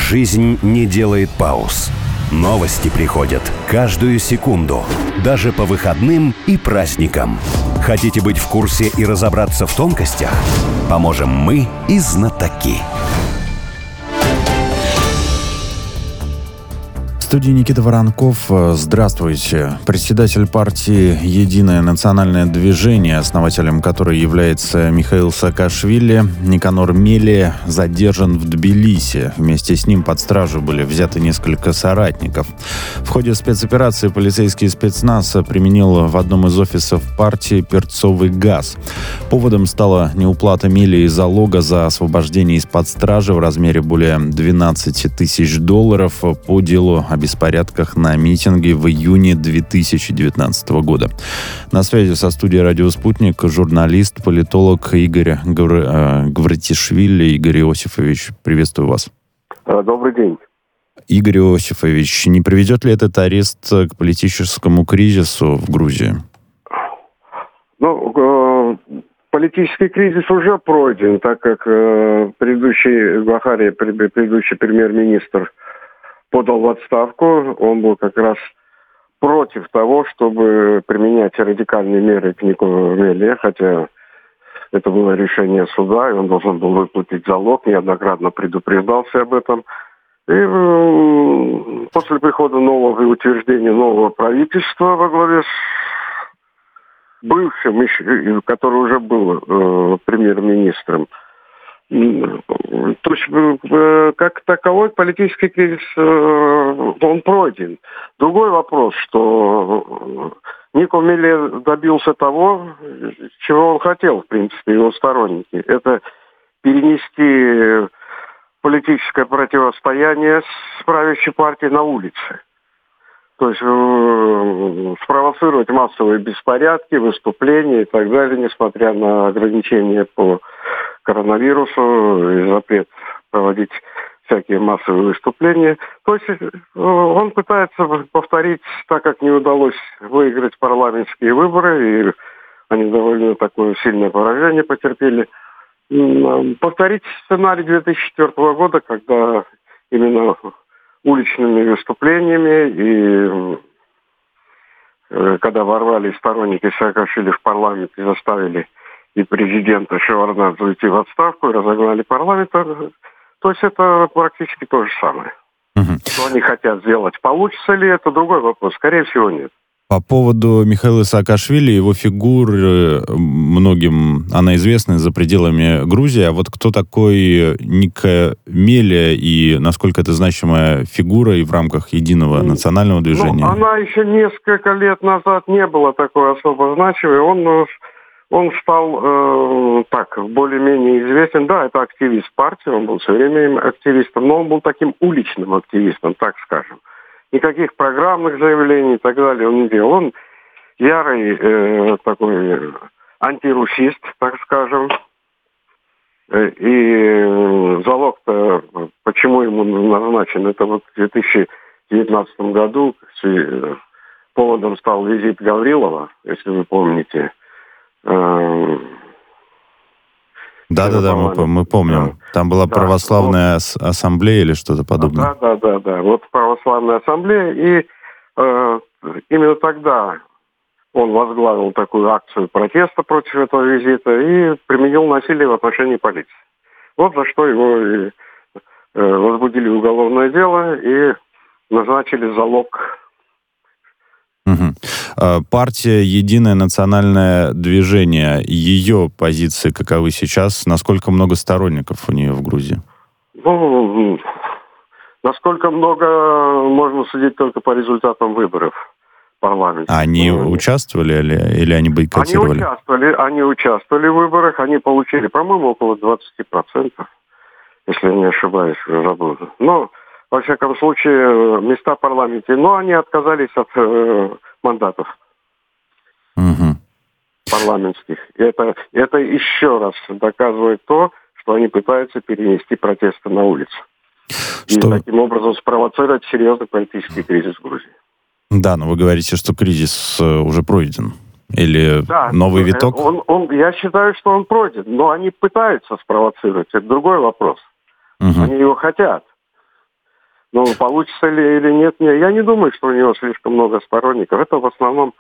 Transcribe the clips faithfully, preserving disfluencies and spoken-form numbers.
Жизнь не делает пауз. Новости приходят каждую секунду, даже по выходным и праздникам. Хотите быть в курсе и разобраться в тонкостях? Поможем мы и знатоки. В студии Никита Воронков. Здравствуйте. Председатель партии «Единое национальное движение», основателем которой является Михаил Саакашвили, Никанор Мелия, задержан в Тбилиси. Вместе с ним под стражу были взяты несколько соратников. В ходе спецоперации полицейский спецназ применил в одном из офисов партии перцовый газ. Поводом стала неуплата Мелии залога за освобождение из-под стражи в размере более двенадцать тысяч долларов по делу о беспорядках на митинге в июне две тысячи девятнадцатого года. На связи со студией «Радио Спутник» журналист, политолог Игорь Гавр... Гвратишвили. Игорь Иосифович, приветствую вас. Добрый день. Игорь Иосифович, не приведет ли этот арест к политическому кризису в Грузии? Ну, политический кризис уже пройден, так как предыдущий Бахари, предыдущий премьер-министр, подал в отставку. Он был как раз против того, чтобы применять радикальные меры к Никанору Мелии, хотя это было решение суда, и он должен был выплатить залог, неоднократно предупреждался об этом. И э, после прихода нового и утверждения нового правительства во главе с бывшим, который уже был э, премьер-министром, то есть, как таковой политический кризис, он пройден. Другой вопрос, что Нико Мелия добился того, чего он хотел, в принципе, его сторонники. Это перенести политическое противостояние с правящей партией на улице. То есть спровоцировать массовые беспорядки, выступления и так далее, несмотря на ограничения по коронавирусу и запрет проводить всякие массовые выступления. То есть он пытается повторить, так как не удалось выиграть парламентские выборы, и они довольно такое сильное поражение потерпели, повторить сценарий две тысячи четвёртого года, когда именно уличными выступлениями и когда ворвались сторонники Саакашвили в парламент и заставили и президента Шеварднадзе уйти в отставку и разогнали парламент, то есть это практически то же самое. Угу. Что они хотят сделать? Получится ли это? Другой вопрос. Скорее всего, нет. По поводу Михаила Саакашвили, его фигуры, многим она известна за пределами Грузии. А вот кто такой Нико Мелия и насколько это значимая фигура и в рамках единого национального движения? Ну, она еще несколько лет назад не была такой особо значимой. Он, он стал э, так, более-менее известен. Да, это активист партии, он был все время активистом, но он был таким уличным активистом, так скажем. Никаких программных заявлений и так далее он не делал. Он ярый э, такой антирусист, так скажем. И залог-то, почему ему назначен, это вот в две тысячи девятнадцатом году поводом стал визит Гаврилова, если вы помните. Да-да-да, мы, мы помним. Да. Там была да. православная вот. ассамблея или что-то подобное. Да-да-да, вот православная ассамблея. И э, именно тогда он возглавил такую акцию протеста против этого визита и применил насилие в отношении полиции. Вот за что его и, э, возбудили уголовное дело и назначили залог. Угу. Партия «Единое национальное движение», ее позиции каковы сейчас? Насколько много сторонников у нее в Грузии? Ну, насколько много, можно судить только по результатам выборов в парламенте. А они ну, участвовали или, или они бойкотировали? Они участвовали, они участвовали в выборах, они получили, по-моему, около двадцать процентов, если я не ошибаюсь, уже забыл. Но во всяком случае, места в парламенте, но они отказались от э, мандатов угу. парламентских. И это, это еще раз доказывает то, что они пытаются перенести протесты на улицу. Что... И таким образом спровоцировать серьезный политический кризис в Грузии. Да, но вы говорите, что кризис уже пройден. Или да, новый виток? Он, он, я считаю, что он пройден, но они пытаются спровоцировать. Это другой вопрос. Угу. Они его хотят. Но получится ли или нет, не, я не думаю, что у него слишком много сторонников. Это в основном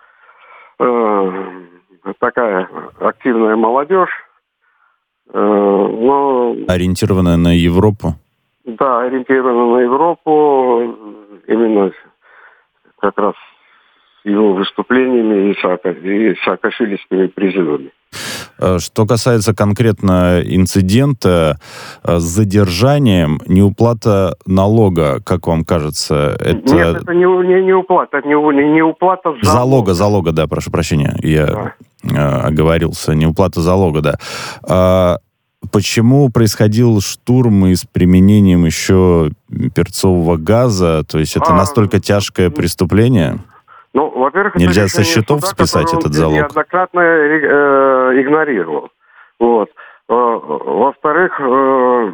э, такая активная молодежь. Э, но, Ориентированная на Европу? Да, ориентирована на Европу, именно как раз с его выступлениями и, Сака, и саакашвилийскими призывами. Что касается конкретно инцидента с задержанием, неуплата налога, как вам кажется, это... Нет, это не, не, не уплата, это не, не уплата залога. Залога, залога, да, прошу прощения, я да. оговорился, неуплата залога, да. А почему происходил штурм и с применением еще перцового газа? То есть это а, настолько тяжкое преступление? Ну, во-первых, нельзя со счетов суда, списать этот залог. Он неоднократно э, игнорировал. Вот. Э, во-вторых, э,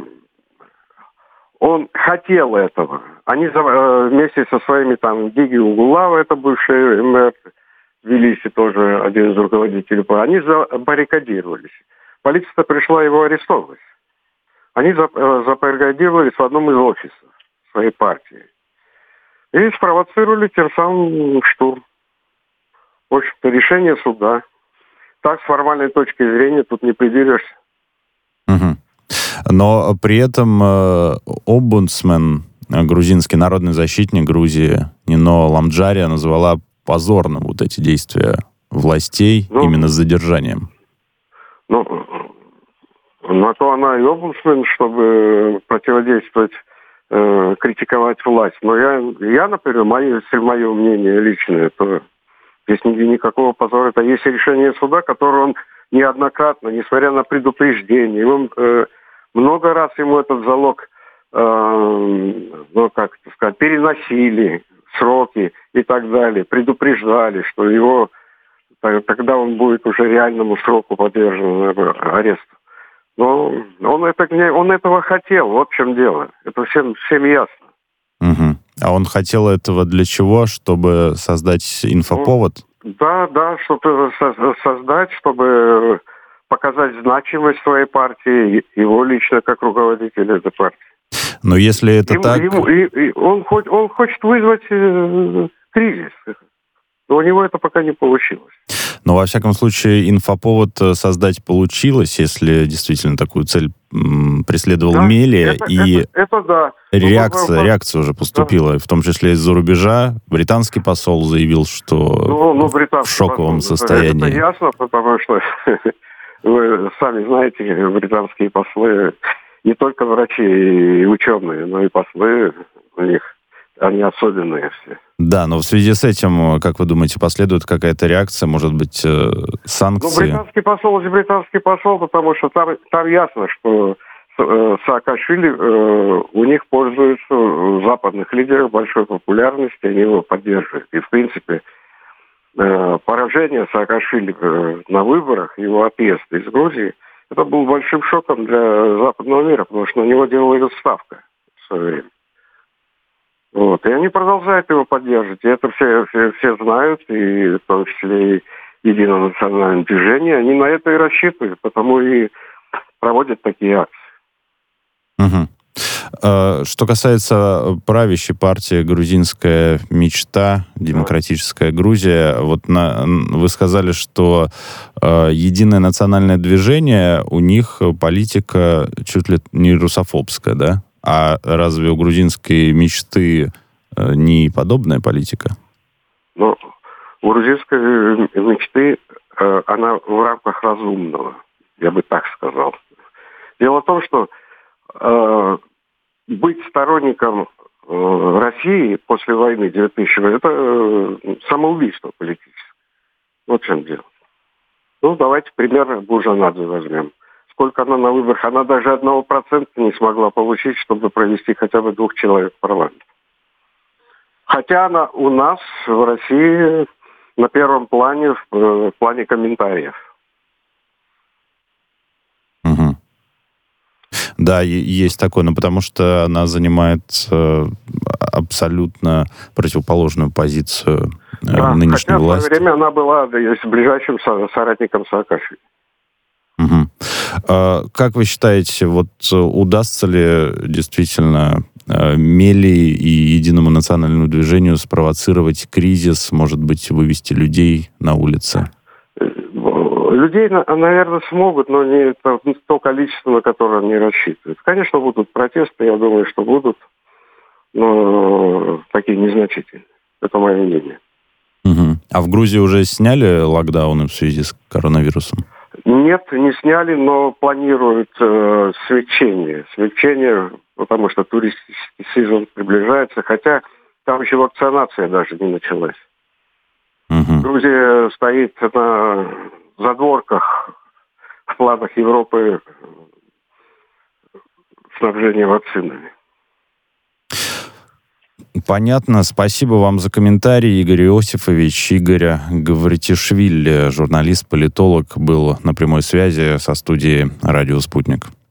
он хотел этого. Они э, вместе со своими там Гиги Угулава, это бывший мэр Тбилиси, тоже один из руководителей, они забаррикадировались. Полиция пришла его арестовывать. Они забаррикадировались в одном из офисов своей партии. И спровоцировали тем самым штурм. В общем-то, решение суда. Так, с формальной точки зрения, тут не придерешься. Угу. Но при этом э, омбудсмен, грузинский народный защитник Грузии, Нино Ламджария, назвала позорным вот эти действия властей ну, именно с задержанием. Ну, на то она и омбудсмен, чтобы противодействовать, э, критиковать власть. Но я, я например, мое, если мое мнение личное, то здесь никакого позора. Это есть решение суда, которое он неоднократно, несмотря на предупреждение, он, э, много раз ему этот залог, э, ну, как сказать, переносили сроки и так далее, предупреждали, что его, тогда он будет уже реальному сроку подвержен аресту. Но он, это, он этого хотел, вот в чем дело. Это всем, всем ясно. Угу. А он хотел этого для чего? Чтобы создать инфоповод? Ну, да, да, чтобы создать, чтобы показать значимость своей партии, его лично как руководителя этой партии. Но если это ему, так... Ему, и, и он, хоть, он хочет вызвать э, кризис, но у него это пока не получилось. Но, во всяком случае, инфоповод создать получилось, если действительно такую цель м, преследовал да, Мелия, это, и это, это да. реакция, ну, реакция уже поступила, да. В том числе из-за рубежа. Британский посол заявил, что ну, ну, в шоковом посол, состоянии. Это ясно, потому что вы сами знаете, британские послы не только врачи и ученые, но и послы у них, они особенные все. Да, но в связи с этим, как вы думаете, последует какая-то реакция, может быть, э, санкции? Ну, британский посол есть британский посол, потому что там, там ясно, что э, Саакашвили, э, у них пользуются у западных лидеров большой популярностью, они его поддерживают. И, в принципе, э, поражение Саакашвили э, на выборах, его отъезд из Грузии, это был большим шоком для западного мира, потому что на него делалась ставка в свое время. Вот. И они продолжают его поддерживать. И это все, все, все знают, и в том числе и Единое национальное движение. Они на это и рассчитывают, потому и проводят такие акции. Угу. Что касается правящей партии «Грузинская мечта», «Демократическая Грузия», вот на, вы сказали, что э, Единое национальное движение, у них политика чуть ли не русофобская, да? А разве у грузинской мечты э, не подобная политика? Ну, у грузинской мечты э, она в рамках разумного, я бы так сказал. Дело в том, что э, быть сторонником э, России после войны девять тысяч это э, самоубийство политическое. Вот в чем дело. Ну, давайте пример Буржанадзе возьмем. Сколько она на выборах, она даже одного процента не смогла получить, чтобы провести хотя бы двух человек в парламент. Хотя она у нас в России на первом плане, в, в плане комментариев. Угу. Да, есть такое, но потому что она занимает э, абсолютно противоположную позицию э, да, нынешней хотя власти. В свое время она была да, ближайшим соратником Саакашвили. Угу. Как вы считаете, вот удастся ли действительно Мели и Единому национальному движению спровоцировать кризис, может быть, вывести людей на улицы? Людей, наверное, смогут, но не то, то количество, на которое они рассчитывают. Конечно, будут протесты, я думаю, что будут, но такие незначительные. Это мое мнение. Угу. А в Грузии уже сняли локдауны в связи с коронавирусом? Нет, не сняли, но планируют э, смягчение. Смягчение, потому что туристический сезон приближается, хотя там еще вакцинация даже не началась. Угу. Грузия стоит на задворках в планах Европы снабжения вакцинами. Понятно. Спасибо вам за комментарий, Игорь Иосифович. Игорь Гавритишвили, журналист, политолог, был на прямой связи со студией «Радио Спутник».